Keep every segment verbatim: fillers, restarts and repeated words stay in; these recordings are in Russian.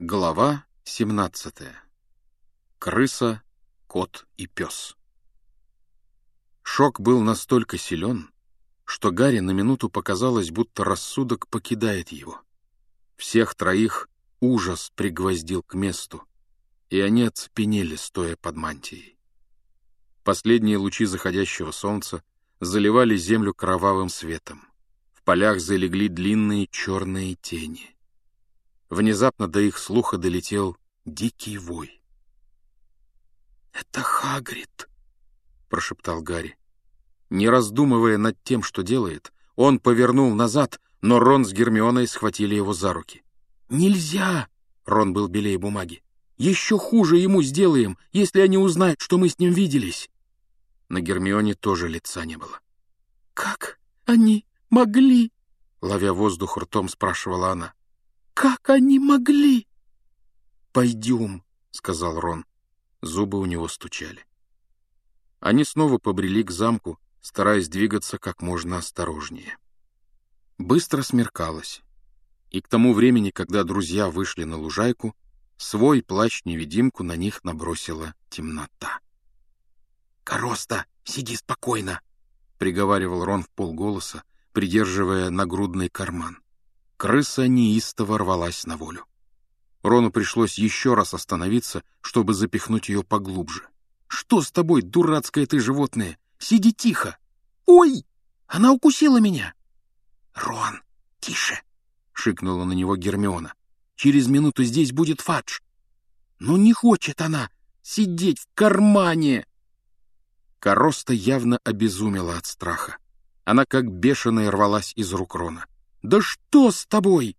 Глава семнадцатая. Крыса, кот и пес. Шок был настолько силен, что Гарри на минуту показалось, будто рассудок покидает его. Всех троих ужас пригвоздил к месту, и они оцепенели, стоя под мантией. Последние лучи заходящего солнца заливали землю кровавым светом. В полях залегли длинные черные тени. Внезапно до их слуха долетел дикий вой. «Это Хагрид!» — прошептал Гарри. Не раздумывая над тем, что делает, он повернул назад, но Рон с Гермионой схватили его за руки. «Нельзя!» — Рон был белее бумаги. «Еще хуже ему сделаем, если они узнают, что мы с ним виделись!» На Гермионе тоже лица не было. «Как они могли?» — ловя воздух ртом, спрашивала она. «Как они могли?» «Пойдем», — сказал Рон. Зубы у него стучали. Они снова побрели к замку, стараясь двигаться как можно осторожнее. Быстро смеркалось, и к тому времени, когда друзья вышли на лужайку, свой плащ-невидимку на них набросила темнота. «Короста, сиди спокойно», — приговаривал Рон вполголоса, придерживая нагрудный карман. Крыса неистово рвалась на волю. Рону пришлось еще раз остановиться, чтобы запихнуть ее поглубже. «Что с тобой, дурацкое ты животное? Сиди тихо!» «Ой! Она укусила меня!» «Рон, тише!» — шикнула на него Гермиона. «Через минуту здесь будет Фадж!» «Ну не хочет она сидеть в кармане!» Короста явно обезумела от страха. Она как бешеная рвалась из рук Рона. «Да что с тобой?»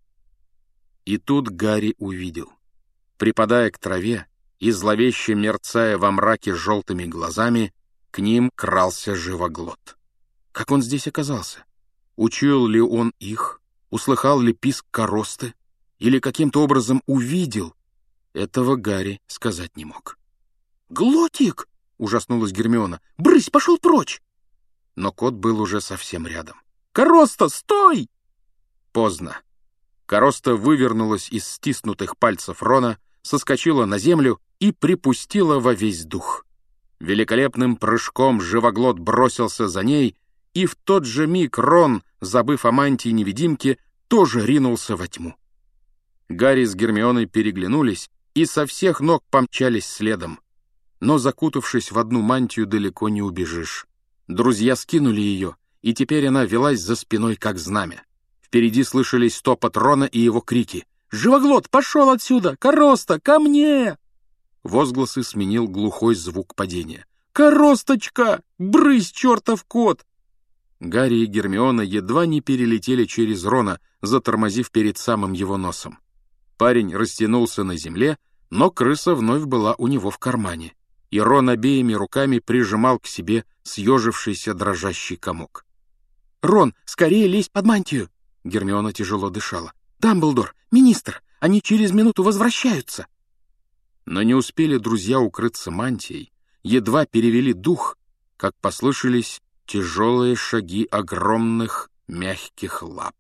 И тут Гарри увидел. Припадая к траве и зловеще мерцая во мраке желтыми глазами, к ним крался живоглот. Как он здесь оказался? Учуял ли он их? Услыхал ли писк коросты? Или каким-то образом увидел? Этого Гарри сказать не мог. «Глотик!» — ужаснулась Гермиона. «Брысь, пошел прочь!» Но кот был уже совсем рядом. «Короста, стой!» Поздно. Короста вывернулась из стиснутых пальцев Рона, соскочила на землю и припустила во весь дух. Великолепным прыжком живоглот бросился за ней, и в тот же миг Рон, забыв о мантии-невидимке, тоже ринулся во тьму. Гарри с Гермионой переглянулись и со всех ног помчались следом. Но, закутавшись в одну мантию, далеко не убежишь. Друзья скинули ее, и теперь она велась за спиной, как знамя. Впереди слышались топот Рона и его крики. «Живоглот, пошел отсюда! Короста, ко мне!» Возгласы сменил глухой звук падения. «Коросточка! Брысь, чертов кот!» Гарри и Гермиона едва не перелетели через Рона, затормозив перед самым его носом. Парень растянулся на земле, но крыса вновь была у него в кармане, и Рон обеими руками прижимал к себе съежившийся дрожащий комок. «Рон, скорее лезь под мантию!» Гермиона тяжело дышала. «Дамблдор, министр, они через минуту возвращаются!» Но не успели друзья укрыться мантией, едва перевели дух, как послышались тяжелые шаги огромных мягких лап.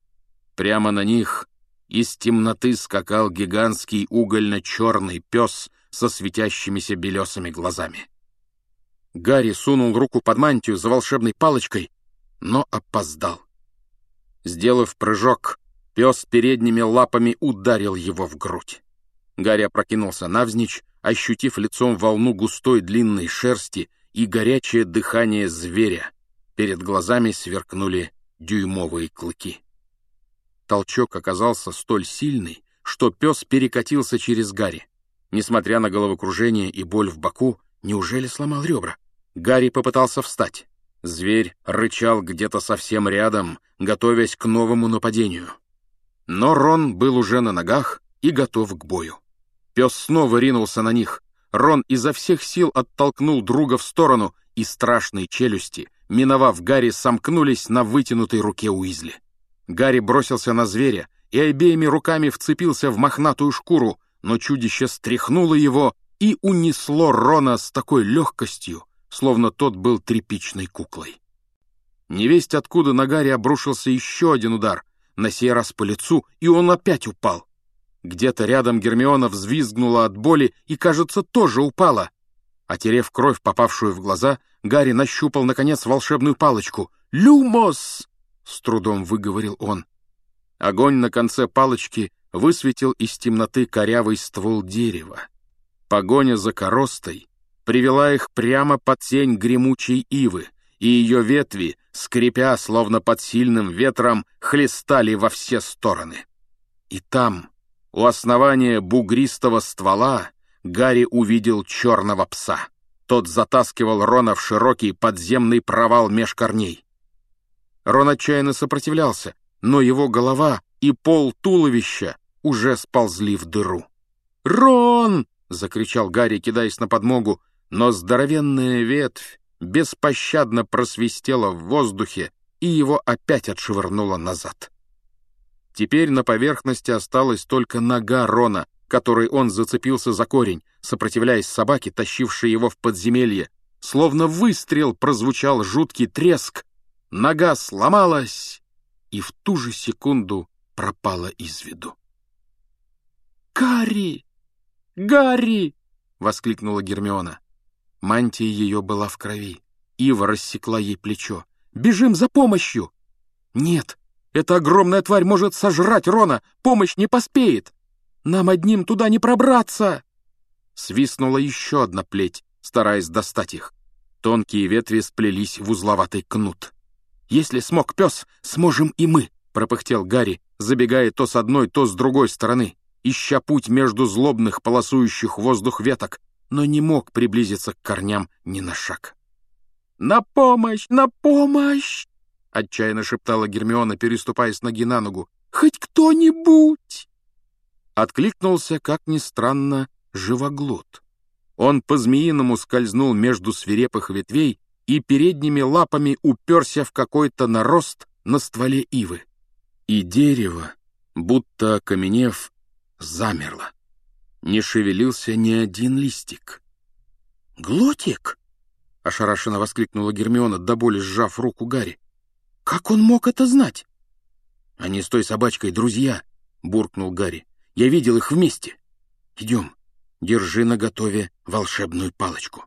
Прямо на них из темноты скакал гигантский угольно-черный пес со светящимися белесыми глазами. Гарри сунул руку под мантию за волшебной палочкой, но опоздал. Сделав прыжок, пес передними лапами ударил его в грудь. Гарри опрокинулся навзничь, ощутив лицом волну густой длинной шерсти и горячее дыхание зверя. Перед глазами сверкнули дюймовые клыки. Толчок оказался столь сильный, что пес перекатился через Гарри. Несмотря на головокружение и боль в боку, неужели сломал ребра? Гарри попытался встать. Зверь рычал где-то совсем рядом, готовясь к новому нападению. Но Рон был уже на ногах и готов к бою. Пес снова ринулся на них. Рон изо всех сил оттолкнул друга в сторону, и страшные челюсти, миновав Гарри, сомкнулись на вытянутой руке Уизли. Гарри бросился на зверя и обеими руками вцепился в мохнатую шкуру, но чудище стряхнуло его и унесло Рона с такой легкостью, словно тот был тряпичной куклой. Невесть откуда на Гарри обрушился еще один удар, на сей раз по лицу, и он опять упал. Где-то рядом Гермиона взвизгнула от боли и, кажется, тоже упала. Отерев кровь, попавшую в глаза, Гарри нащупал, наконец, волшебную палочку. «Люмос!» — с трудом выговорил он. Огонь на конце палочки высветил из темноты корявый ствол дерева. Погоня за коростой привела их прямо под тень гремучей ивы, и ее ветви, скрипя, словно под сильным ветром, хлестали во все стороны. И там, у основания бугристого ствола, Гарри увидел черного пса. Тот затаскивал Рона в широкий подземный провал меж корней. Рон отчаянно сопротивлялся, но его голова и пол туловища уже сползли в дыру. «Рон!» — закричал Гарри, кидаясь на подмогу, но здоровенная ветвь беспощадно просвистела в воздухе, и его опять отшвырнуло назад. Теперь на поверхности осталась только нога Рона, которой он зацепился за корень, сопротивляясь собаке, тащившей его в подземелье. Словно выстрел прозвучал жуткий треск, нога сломалась и в ту же секунду пропала из виду. «Гарри! Гарри!» — воскликнула Гермиона. Мантия ее была в крови. Ива рассекла ей плечо. «Бежим за помощью!» «Нет, эта огромная тварь может сожрать Рона! Помощь не поспеет! Нам одним туда не пробраться!» Свистнула еще одна плеть, стараясь достать их. Тонкие ветви сплелись в узловатый кнут. «Если смог пес, сможем и мы!» — пропыхтел Гарри, забегая то с одной, то с другой стороны, ища путь между злобных полосующих воздух веток, но не мог приблизиться к корням ни на шаг. «На помощь! На помощь!» — отчаянно шептала Гермиона, переступая с ноги на ногу. «Хоть кто-нибудь!» Откликнулся, как ни странно, живоглот. Он по-змеиному скользнул между свирепых ветвей и передними лапами уперся в какой-то нарост на стволе ивы. И дерево, будто окаменев, замерло. Не шевелился ни один листик. «Глотик!» — ошарашенно воскликнула Гермиона, до боли сжав руку Гарри. «Как он мог это знать?» «Они с той собачкой друзья», — буркнул Гарри. «Я видел их вместе. Идем, держи наготове волшебную палочку».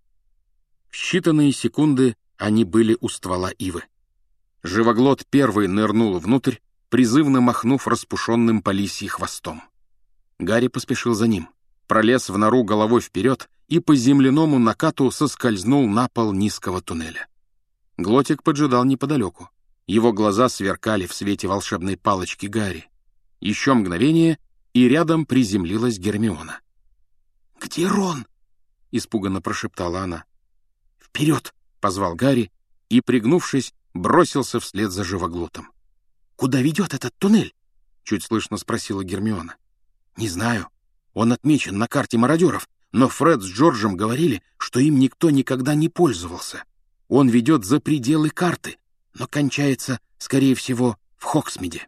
В считанные секунды они были у ствола ивы. Живоглот первый нырнул внутрь, призывно махнув распушенным по лисьи хвостом. Гарри поспешил за ним, пролез в нору головой вперед и по земляному накату соскользнул на пол низкого туннеля. Глотик поджидал неподалеку. Его глаза сверкали в свете волшебной палочки Гарри. Еще мгновение, и рядом приземлилась Гермиона. «Где Рон?» — испуганно прошептала она. «Вперед!» — позвал Гарри и, пригнувшись, бросился вслед за живоглотом. «Куда ведет этот туннель?» — чуть слышно спросила Гермиона. «Не знаю. Он отмечен на карте мародеров, но Фред с Джорджем говорили, что им никто никогда не пользовался. Он ведет за пределы карты, но кончается, скорее всего, в Хоксмиде».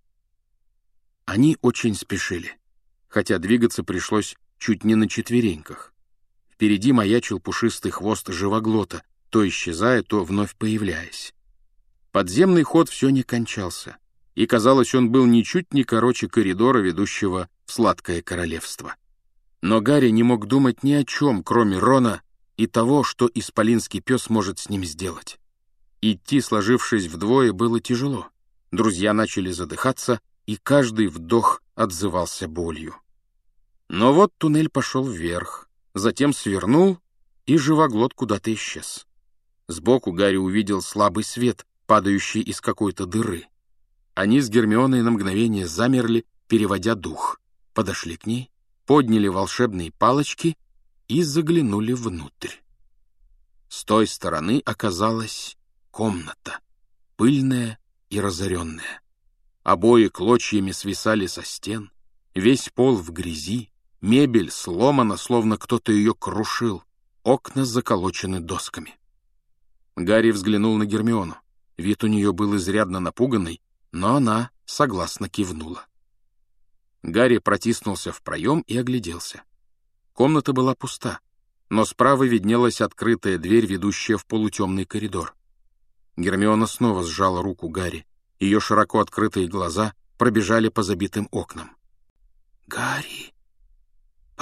Они очень спешили, хотя двигаться пришлось чуть не на четвереньках. Впереди маячил пушистый хвост живоглота, то исчезая, то вновь появляясь. Подземный ход все не кончался, и, казалось, он был ничуть не короче коридора, ведущего в Сладкое Королевство. Но Гарри не мог думать ни о чем, кроме Рона и того, что исполинский пес может с ним сделать. Идти, сложившись вдвое, было тяжело. Друзья начали задыхаться, и каждый вдох отзывался болью. Но вот туннель пошел вверх, затем свернул, и живоглот куда-то исчез. Сбоку Гарри увидел слабый свет, падающий из какой-то дыры. Они с Гермионой на мгновение замерли, переводя дух, подошли к ней, подняли волшебные палочки и заглянули внутрь. С той стороны оказалась комната, пыльная и разоренная. Обои клочьями свисали со стен, весь пол в грязи, мебель сломана, словно кто-то ее крушил, окна заколочены досками. Гарри взглянул на Гермиону. Вид у нее был изрядно напуганный, но она согласно кивнула. Гарри протиснулся в проем и огляделся. Комната была пуста, но справа виднелась открытая дверь, ведущая в полутемный коридор. Гермиона снова сжала руку Гарри. Ее широко открытые глаза пробежали по забитым окнам.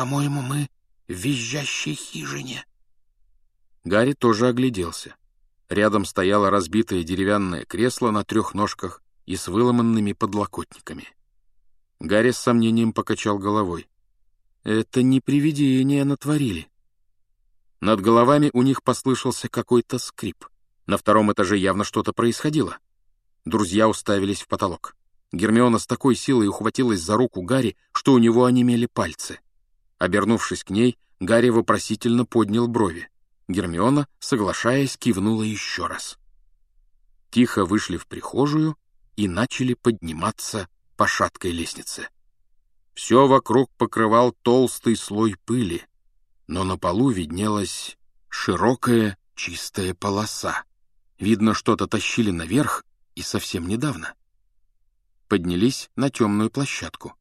По-моему, мы в визжащей хижине». Гарри тоже огляделся. Рядом стояло разбитое деревянное кресло на трех ножках и с выломанными подлокотниками. Гарри с сомнением покачал головой. Это не привидения натворили. Над головами у них послышался какой-то скрип. На втором этаже явно что-то происходило. Друзья уставились в потолок. Гермиона с такой силой ухватилась за руку Гарри, что у него онемели пальцы. Обернувшись к ней, Гарри вопросительно поднял брови. Гермиона, соглашаясь, кивнула еще раз. Тихо вышли в прихожую и начали подниматься по шаткой лестнице. Все вокруг покрывал толстый слой пыли, но на полу виднелась широкая чистая полоса. Видно, что-то тащили наверх и совсем недавно. Поднялись на темную площадку.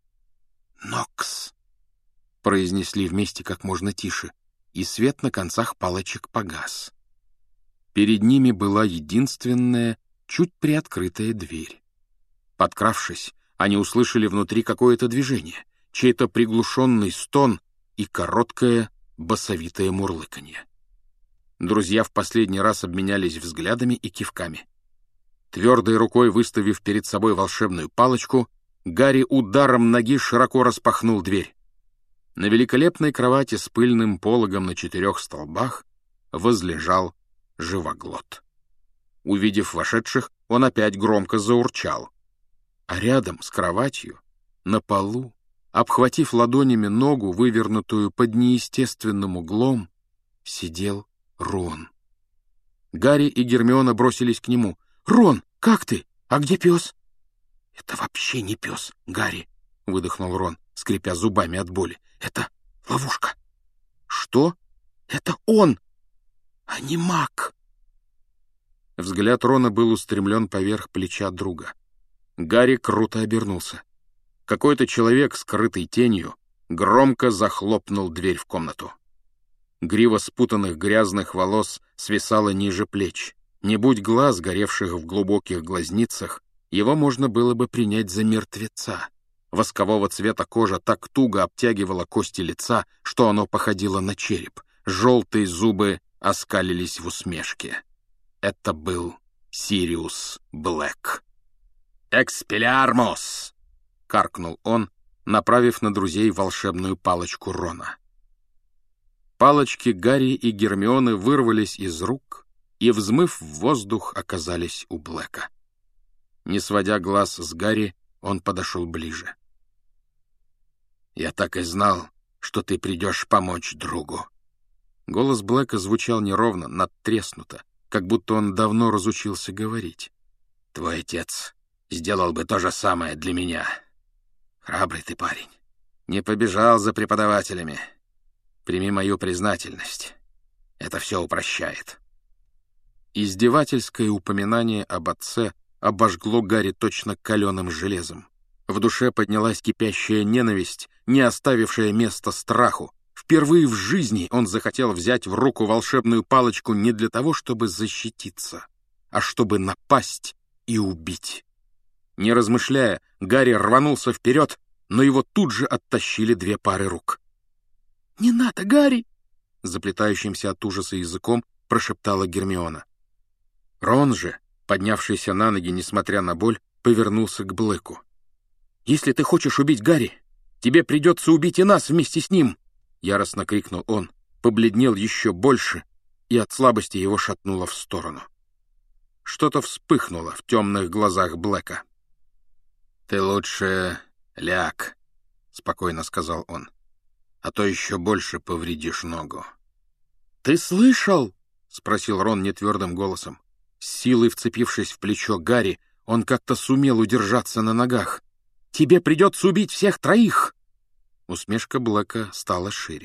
«Нокс», — произнесли вместе как можно тише, и свет на концах палочек погас. Перед ними была единственная, чуть приоткрытая дверь. Подкравшись, они услышали внутри какое-то движение, чей-то приглушенный стон и короткое басовитое мурлыканье. Друзья в последний раз обменялись взглядами и кивками. Твердой рукой выставив перед собой волшебную палочку, Гарри ударом ноги широко распахнул дверь. На великолепной кровати с пыльным пологом на четырех столбах возлежал живоглот. Увидев вошедших, он опять громко заурчал. А рядом с кроватью, на полу, обхватив ладонями ногу, вывернутую под неестественным углом, сидел Рон. Гарри и Гермиона бросились к нему. «Рон, как ты? А где пес?» «Это вообще не пес, Гарри», — выдохнул Рон, скрипя зубами от боли. «Это ловушка». «Что?» «Это он, а не маг». Взгляд Рона был устремлен поверх плеча друга. Гарри круто обернулся. Какой-то человек, скрытый тенью, громко захлопнул дверь в комнату. Грива спутанных грязных волос свисала ниже плеч. Не будь глаз, горевших в глубоких глазницах, его можно было бы принять за мертвеца. Воскового цвета кожа так туго обтягивала кости лица, что оно походило на череп. Желтые зубы оскалились в усмешке. Это был Сириус Блэк. «Экспеллиармус!» — каркнул он, направив на друзей волшебную палочку Рона. Палочки Гарри и Гермионы вырвались из рук и, взмыв в воздух, оказались у Блэка. Не сводя глаз с Гарри, он подошел ближе. «Я так и знал, что ты придешь помочь другу». Голос Блэка звучал неровно, надтреснуто, как будто он давно разучился говорить. «Твой отец сделал бы то же самое для меня. Храбрый ты парень. Не побежал за преподавателями. Прими мою признательность. Это все упрощает». Издевательское упоминание об отце обожгло Гарри точно каленым железом. В душе поднялась кипящая ненависть, не оставившая места страху. Впервые в жизни он захотел взять в руку волшебную палочку не для того, чтобы защититься, а чтобы напасть и убить. Не размышляя, Гарри рванулся вперед, но его тут же оттащили две пары рук. «Не надо, Гарри!» — заплетающимся от ужаса языком прошептала Гермиона. Рон же, поднявшийся на ноги, несмотря на боль, повернулся к Блэку. «Если ты хочешь убить Гарри, тебе придется убить и нас вместе с ним!» — яростно крикнул он, побледнел еще больше, и от слабости его шатнуло в сторону. Что-то вспыхнуло в темных глазах Блэка. «Ты лучше ляг», — спокойно сказал он, — «а то еще больше повредишь ногу». «Ты слышал?» — спросил Рон нетвердым голосом. С силой вцепившись в плечо Гарри, он как-то сумел удержаться на ногах. «Тебе придется убить всех троих!» Усмешка Блэка стала шире.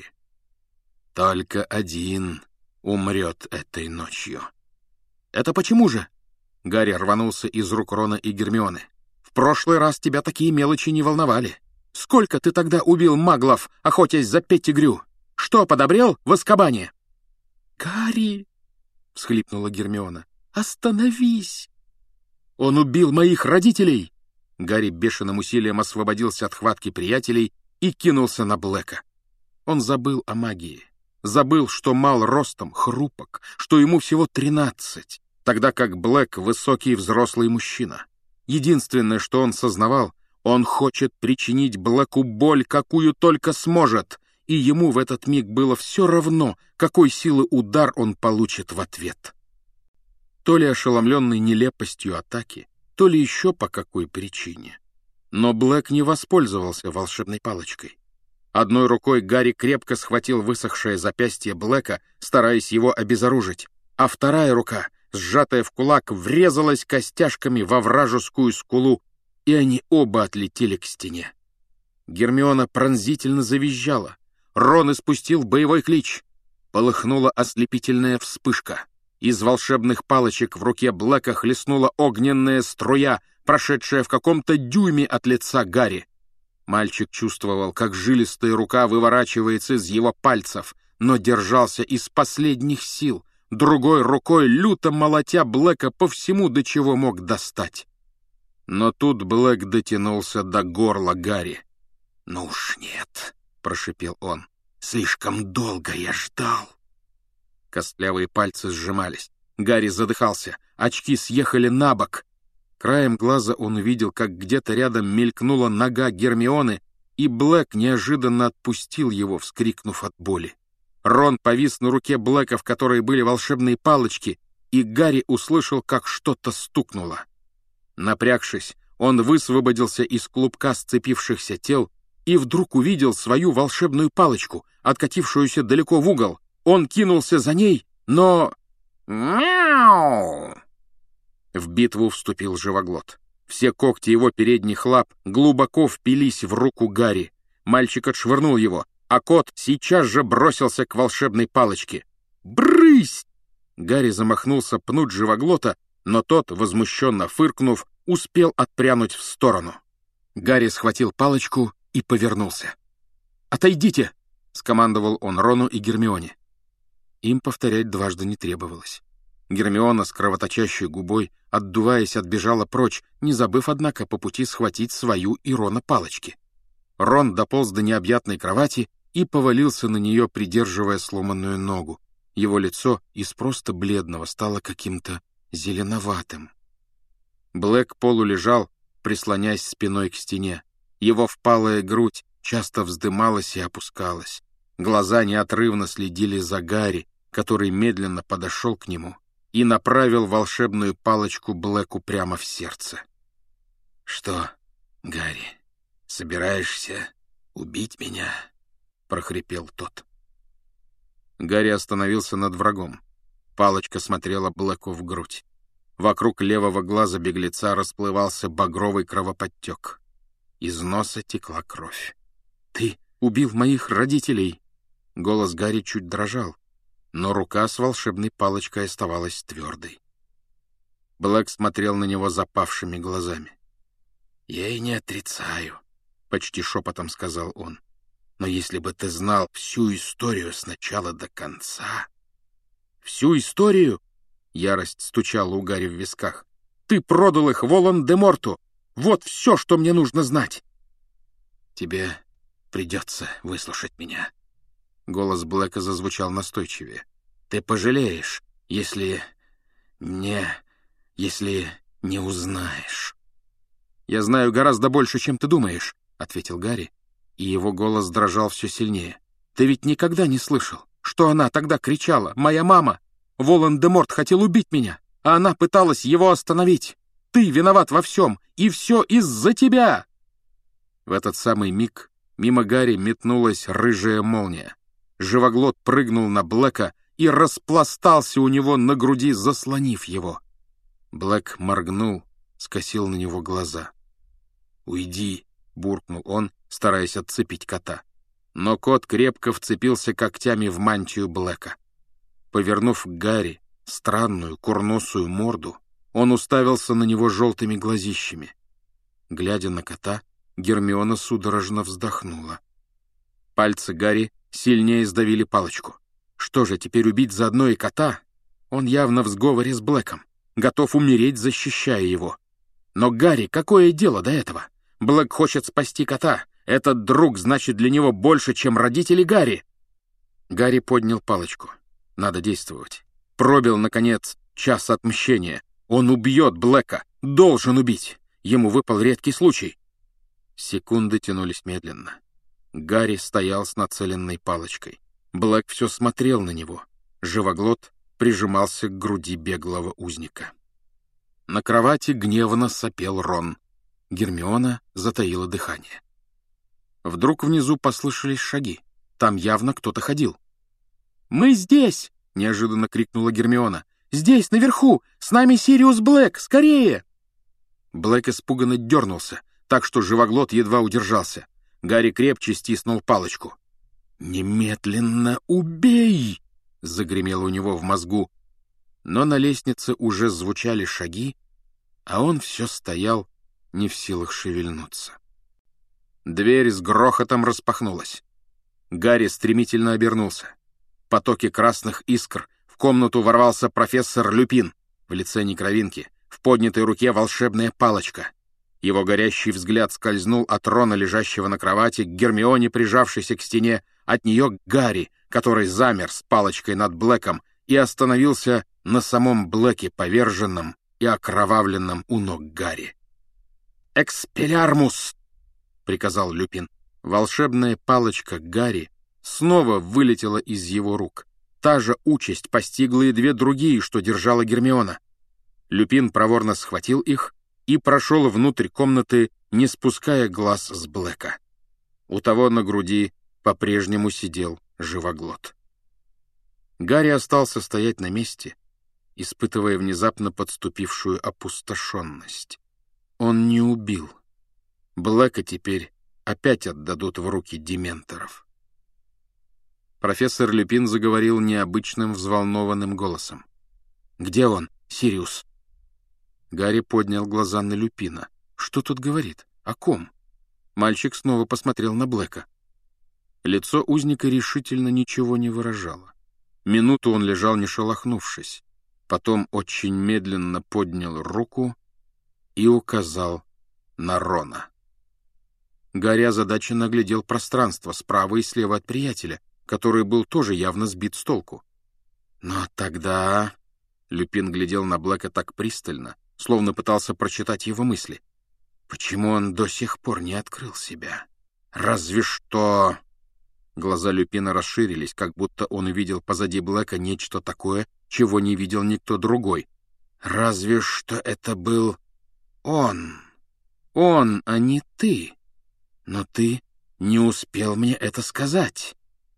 «Только один умрет этой ночью». «Это почему же?» Гарри рванулся из рук Рона и Гермионы. «В прошлый раз тебя такие мелочи не волновали. Сколько ты тогда убил маглов, охотясь за Петтигрю? Что, подобрел в Азкабане?» «Гарри!» — всхлипнула Гермиона. «Остановись!» «Он убил моих родителей!» Гарри бешеным усилием освободился от хватки приятелей и кинулся на Блэка. Он забыл о магии. Забыл, что мал ростом, хрупок, что ему всего тринадцать, тогда как Блэк — высокий взрослый мужчина. Единственное, что он сознавал, он хочет причинить Блэку боль, какую только сможет, и ему в этот миг было все равно, какой силы удар он получит в ответ. То ли ошеломленный нелепостью атаки, то ли еще по какой причине. Но Блэк не воспользовался волшебной палочкой. Одной рукой Гарри крепко схватил высохшее запястье Блэка, стараясь его обезоружить, а вторая рука, сжатая в кулак, врезалась костяшками во вражескую скулу, и они оба отлетели к стене. Гермиона пронзительно завизжала. Рон испустил боевой клич. Полыхнула ослепительная вспышка. Из волшебных палочек в руке Блэка хлестнула огненная струя, прошедшая в каком-то дюйме от лица Гарри. Мальчик чувствовал, как жилистая рука выворачивается из его пальцев, но держался из последних сил, другой рукой люто молотя Блэка по всему, до чего мог достать. Но тут Блэк дотянулся до горла Гарри. «Ну уж нет», — прошипел он, — «слишком долго я ждал». Костлявые пальцы сжимались. Гарри задыхался, очки съехали на бок. Краем глаза он увидел, как где-то рядом мелькнула нога Гермионы, и Блэк неожиданно отпустил его, вскрикнув от боли. Рон повис на руке Блэка, в которой были волшебные палочки, и Гарри услышал, как что-то стукнуло. Напрягшись, он высвободился из клубка сцепившихся тел и вдруг увидел свою волшебную палочку, откатившуюся далеко в угол. Он кинулся за ней, но... «Мяу!» В битву вступил Живоглот. Все когти его передних лап глубоко впились в руку Гарри. Мальчик отшвырнул его, а кот сейчас же бросился к волшебной палочке. «Брысь!» Гарри замахнулся пнуть Живоглота, но тот, возмущенно фыркнув, успел отпрянуть в сторону. Гарри схватил палочку и повернулся. «Отойдите!» — скомандовал он Рону и Гермионе. Им повторять дважды не требовалось. Гермиона с кровоточащей губой, отдуваясь, отбежала прочь, не забыв, однако, по пути схватить свою и Рона палочки. Рон дополз до необъятной кровати и повалился на нее, придерживая сломанную ногу. Его лицо из просто бледного стало каким-то зеленоватым. Блэк полулежал, прислонясь спиной к стене. Его впалая грудь часто вздымалась и опускалась. Глаза неотрывно следили за Гарри, который медленно подошел к нему и направил волшебную палочку Блэку прямо в сердце. «Что, Гарри, собираешься убить меня?» — прохрипел тот. Гарри остановился над врагом. Палочка смотрела Блэку в грудь. Вокруг левого глаза беглеца расплывался багровый кровоподтек. Из носа текла кровь. «Ты убил моих родителей!» Голос Гарри чуть дрожал, но рука с волшебной палочкой оставалась твердой. Блэк смотрел на него запавшими глазами. «Я и не отрицаю», — почти шепотом сказал он. «Но если бы ты знал всю историю с начала до конца...» «Всю историю?» — ярость стучала у Гарри в висках. «Ты продал их Волан-де-Морту! Вот все, что мне нужно знать!» «Тебе придется выслушать меня». Голос Блэка зазвучал настойчивее. «Ты пожалеешь, если... не... если не узнаешь». «Я знаю гораздо больше, чем ты думаешь», — ответил Гарри, и его голос дрожал все сильнее. «Ты ведь никогда не слышал, что она тогда кричала? Моя мама! Волан-де-Морт хотел убить меня, а она пыталась его остановить. Ты виноват во всем, и все из-за тебя!» В этот самый миг мимо Гарри метнулась рыжая молния. Живоглот прыгнул на Блэка и распластался у него на груди, заслонив его. Блэк моргнул, скосил на него глаза. «Уйди!» — буркнул он, стараясь отцепить кота. Но кот крепко вцепился когтями в мантию Блэка. Повернув к Гарри странную курносую морду, он уставился на него желтыми глазищами. Глядя на кота, Гермиона судорожно вздохнула. Пальцы Гарри сильнее сдавили палочку. Что же, теперь убить заодно и кота? Он явно в сговоре с Блэком, готов умереть, защищая его. Но Гарри, какое дело до этого? Блэк хочет спасти кота. Этот друг значит для него больше, чем родители Гарри. Гарри поднял палочку. Надо действовать. Пробил, наконец, час отмщения. Он убьет Блэка. Должен убить. Ему выпал редкий случай. Секунды тянулись медленно. Гарри стоял с нацеленной палочкой. Блэк все смотрел на него. Живоглот прижимался к груди беглого узника. На кровати гневно сопел Рон. Гермиона затаила дыхание. Вдруг внизу послышались шаги. Там явно кто-то ходил. «Мы здесь!» — неожиданно крикнула Гермиона. «Здесь, наверху! С нами Сириус Блэк! Скорее!» Блэк испуганно дернулся, так что живоглот едва удержался. Гарри крепче стиснул палочку. «Немедленно убей!» — загремело у него в мозгу. Но на лестнице уже звучали шаги, а он все стоял, не в силах шевельнуться. Дверь с грохотом распахнулась. Гарри стремительно обернулся. В потоке красных искр в комнату ворвался профессор Люпин в лице Некровинки, в поднятой руке волшебная палочка. Его горящий взгляд скользнул от Рона, лежащего на кровати, к Гермионе, прижавшейся к стене, от нее к Гарри, который замер с палочкой над Блэком и остановился на самом Блэке, поверженном и окровавленном у ног Гарри. «Экспеллярмус!» — приказал Люпин. Волшебная палочка Гарри снова вылетела из его рук. Та же участь постигла и две другие, что держала Гермиона. Люпин проворно схватил их и прошел внутрь комнаты, не спуская глаз с Блэка. У того на груди по-прежнему сидел живоглот. Гарри остался стоять на месте, испытывая внезапно подступившую опустошенность. Он не убил. Блэка теперь опять отдадут в руки дементоров. Профессор Люпин заговорил необычным взволнованным голосом. «Где он, Сириус?» Гарри поднял глаза на Люпина. «Что тут говорит? О ком?» Мальчик снова посмотрел на Блэка. Лицо узника решительно ничего не выражало. Минуту он лежал, не шелохнувшись. Потом очень медленно поднял руку и указал на Рона. Гарри озадаченно оглядел пространство справа и слева от приятеля, который был тоже явно сбит с толку. «Но тогда...» — Люпин глядел на Блэка так пристально, словно пытался прочитать его мысли. «Почему он до сих пор не открыл себя? Разве что...» Глаза Люпина расширились, как будто он увидел позади Блэка нечто такое, чего не видел никто другой. «Разве что это был он. Он, а не ты. Но ты не успел мне это сказать».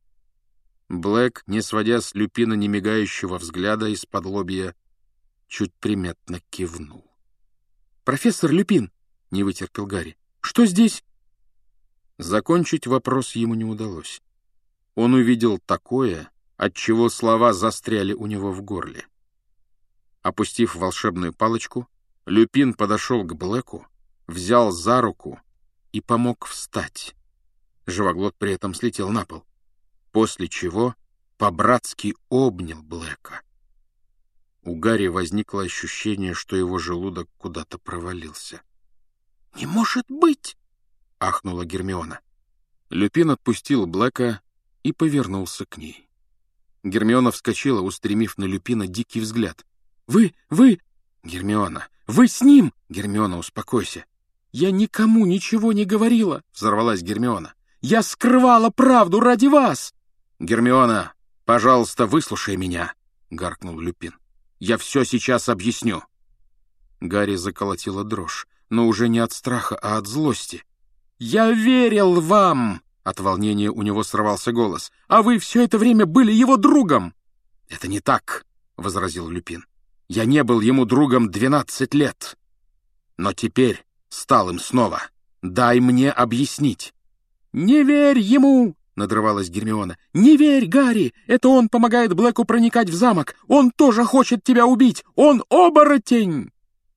Блэк, не сводя с Люпина немигающего взгляда из-под лобья, чуть приметно кивнул. «Профессор Люпин!» — не вытерпел Гарри. «Что здесь?» Закончить вопрос ему не удалось. Он увидел такое, отчего слова застряли у него в горле. Опустив волшебную палочку, Люпин подошел к Блэку, взял за руку и помог встать. Живоглот при этом слетел на пол, после чего по-братски обнял Блэка. У Гарри возникло ощущение, что его желудок куда-то провалился. «Не может быть!» — ахнула Гермиона. Люпин отпустил Блэка и повернулся к ней. Гермиона вскочила, устремив на Люпина дикий взгляд. «Вы, вы...» «Гермиона, вы с ним!» «Гермиона, успокойся!» «Я никому ничего не говорила!» — взорвалась Гермиона. «Я скрывала правду ради вас!» «Гермиона, пожалуйста, выслушай меня!» — гаркнул Люпин. «Я все сейчас объясню!» Гарри заколотила дрожь, но уже не от страха, а от злости. «Я верил вам!» — от волнения у него сорвался голос. «А вы все это время были его другом!» «Это не так!» — возразил Люпин. «Я не был ему другом двенадцать лет. Но теперь стал им снова. Дай мне объяснить!» «Не верь ему!» — надрывалась Гермиона. «Не верь, Гарри! Это он помогает Блэку проникать в замок! Он тоже хочет тебя убить! Он оборотень!»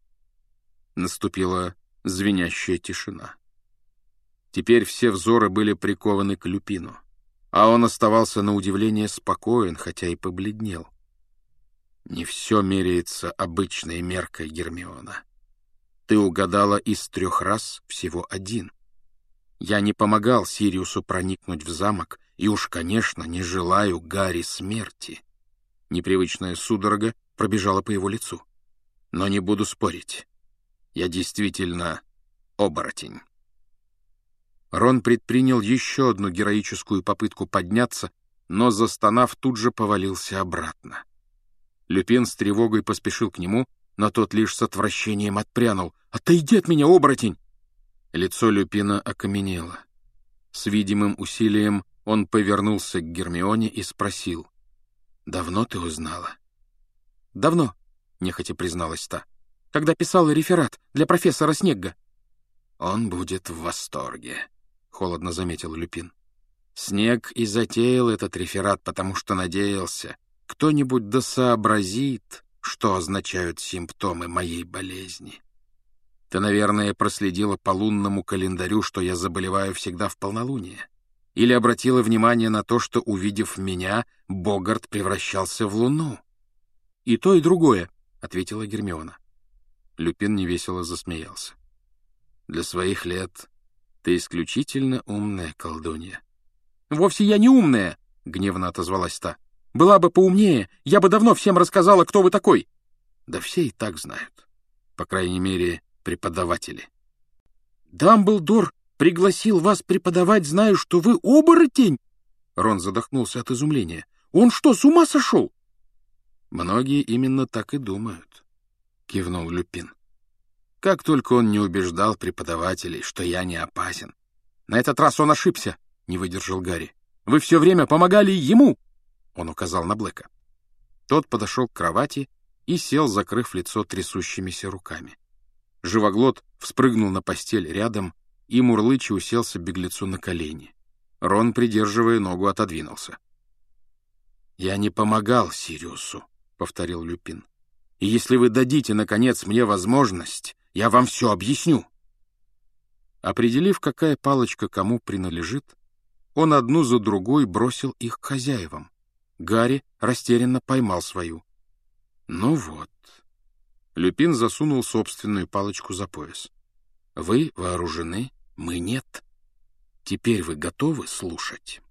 Наступила звенящая тишина. Теперь все взоры были прикованы к Люпину, а он оставался на удивление спокоен, хотя и побледнел. «Не все меряется обычной меркой, Гермиона. Ты угадала из трех раз всего один. Я не помогал Сириусу проникнуть в замок, и уж, конечно, не желаю Гарри смерти. Непривычная судорога пробежала по его лицу. Но не буду спорить. Я действительно оборотень. Рон предпринял еще одну героическую попытку подняться, но, застонав, тут же повалился обратно. Люпин с тревогой поспешил к нему, но тот лишь с отвращением отпрянул. «Отойди от меня, оборотень!» Лицо Люпина окаменело. С видимым усилием он повернулся к Гермионе и спросил. «Давно ты узнала?» «Давно», — нехотя призналась та, «когда писала реферат для профессора Снегга». «Он будет в восторге», — холодно заметил Люпин. «Снегг и затеял этот реферат, потому что надеялся, кто-нибудь досообразит, что означают симптомы моей болезни. Ты, наверное, проследила по лунному календарю, что я заболеваю всегда в полнолуние. Или обратила внимание на то, что, увидев меня, Богарт превращался в луну?» «И то, и другое», — ответила Гермиона. Люпин невесело засмеялся. «Для своих лет ты исключительно умная колдунья». «Вовсе я не умная», — гневно отозвалась та. «Была бы поумнее, я бы давно всем рассказала, кто вы такой». «Да все и так знают. По крайней мере, преподаватели». «Дамблдор пригласил вас преподавать, зная, что вы оборотень?» Рон задохнулся от изумления. «Он что, с ума сошел?» «Многие именно так и думают», — кивнул Люпин. «Как только он не убеждал преподавателей, что я не опасен». «На этот раз он ошибся», — не выдержал Гарри. «Вы все время помогали ему!» — он указал на Блэка. Тот подошел к кровати и сел, закрыв лицо трясущимися руками. Живоглот вспрыгнул на постель рядом и, мурлыча, уселся беглецу на колени. Рон, придерживая ногу, отодвинулся. «Я не помогал Сириусу», — повторил Люпин. «И если вы дадите, наконец, мне возможность, я вам все объясню». Определив, какая палочка кому принадлежит, он одну за другой бросил их к хозяевам. Гарри растерянно поймал свою. «Ну вот». Люпин засунул собственную палочку за пояс. «Вы вооружены, мы нет. Теперь вы готовы слушать?»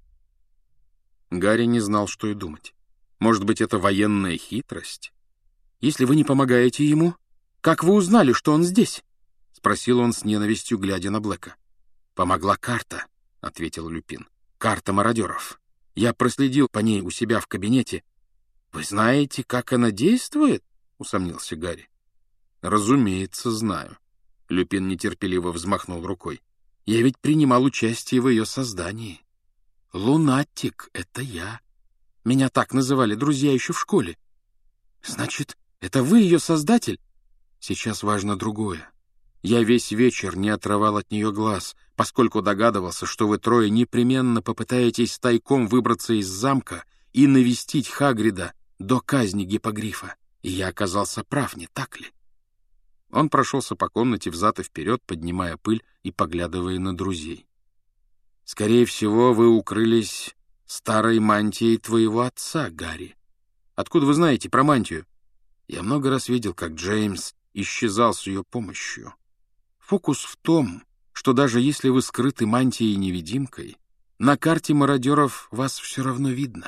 Гарри не знал, что и думать. Может быть, это военная хитрость? «Если вы не помогаете ему, как вы узнали, что он здесь?» — спросил он с ненавистью, глядя на Блэка. «Помогла карта», — ответил Люпин. «Карта мародеров. Я проследил по ней у себя в кабинете». «Вы знаете, как она действует?» — усомнился Гарри. «Разумеется, знаю». Люпин нетерпеливо взмахнул рукой. «Я ведь принимал участие в ее создании. Лунатик — это я. Меня так называли друзья еще в школе». «Значит, это вы ее создатель?» «Сейчас важно другое. Я весь вечер не отрывал от нее глаз, поскольку догадывался, что вы трое непременно попытаетесь тайком выбраться из замка и навестить Хагрида до казни Гиппогрифа. И я оказался прав, не так ли?» Он прошелся по комнате взад и вперед, поднимая пыль и поглядывая на друзей. «Скорее всего, вы укрылись старой мантией твоего отца, Гарри. Откуда вы знаете про мантию?» «Я много раз видел, как Джеймс исчезал с ее помощью. Фокус в том, что даже если вы скрыты мантией-невидимкой, на карте мародеров вас все равно видно.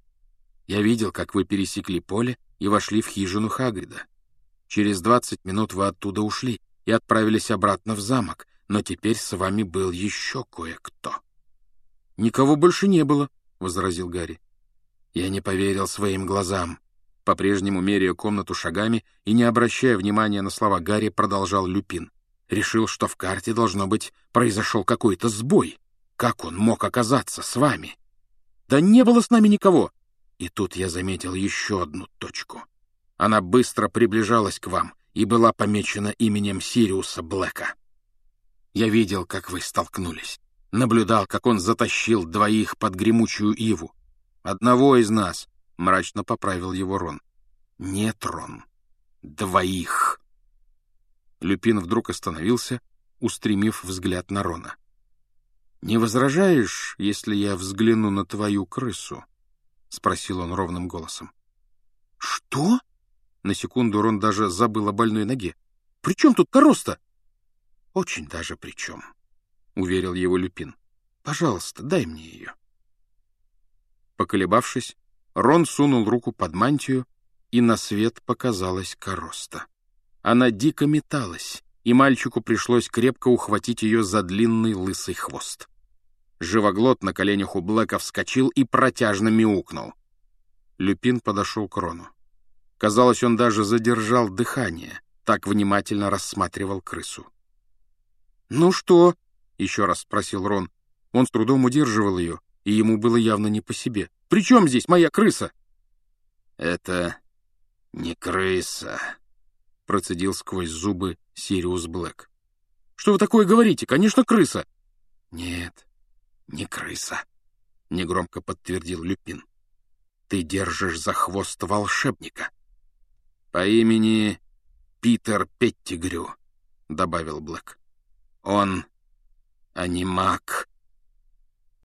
Я видел, как вы пересекли поле и вошли в хижину Хагрида. Через двадцать минут вы оттуда ушли и отправились обратно в замок, но теперь с вами был еще кое-кто». «Никого больше не было», — возразил Гарри. «Я не поверил своим глазам». По-прежнему, меряя комнату шагами и не обращая внимания на слова Гарри, продолжал Люпин. «Решил, что в карте, должно быть, произошел какой-то сбой. Как он мог оказаться с вами?» «Да не было с нами никого!» И тут я заметил еще одну точку. Она быстро приближалась к вам и была помечена именем Сириуса Блэка. Я видел, как вы столкнулись. Наблюдал, как он затащил двоих под гремучую иву. Одного из нас, — мрачно поправил его Рон. Нет, Рон, двоих. Люпин вдруг остановился, устремив взгляд на Рона. «Не возражаешь, если я взгляну на твою крысу?» — спросил он ровным голосом. «Что?» На секунду Рон даже забыл о больной ноге. «При чем тут корос-то?» «Очень даже при чем. — уверил его Люпин. «Пожалуйста, дай мне ее». Поколебавшись, Рон сунул руку под мантию, и на свет показалась Короста. Она дико металась, и мальчику пришлось крепко ухватить ее за длинный лысый хвост. Живоглот на коленях у Блэка вскочил и протяжно мяукнул. Люпин подошел к Рону. Казалось, он даже задержал дыхание, так внимательно рассматривал крысу. «Ну что?» — еще раз спросил Рон. Он с трудом удерживал ее, и ему было явно не по себе. «При чем здесь моя крыса?» «Это не крыса», — процедил сквозь зубы Сириус Блэк. «Что вы такое говорите? Конечно, крыса!» «Нет, не крыса», — негромко подтвердил Люпин. «Ты держишь за хвост волшебника». «По имени Питер Петтигрю», — добавил Блэк. «Он анимак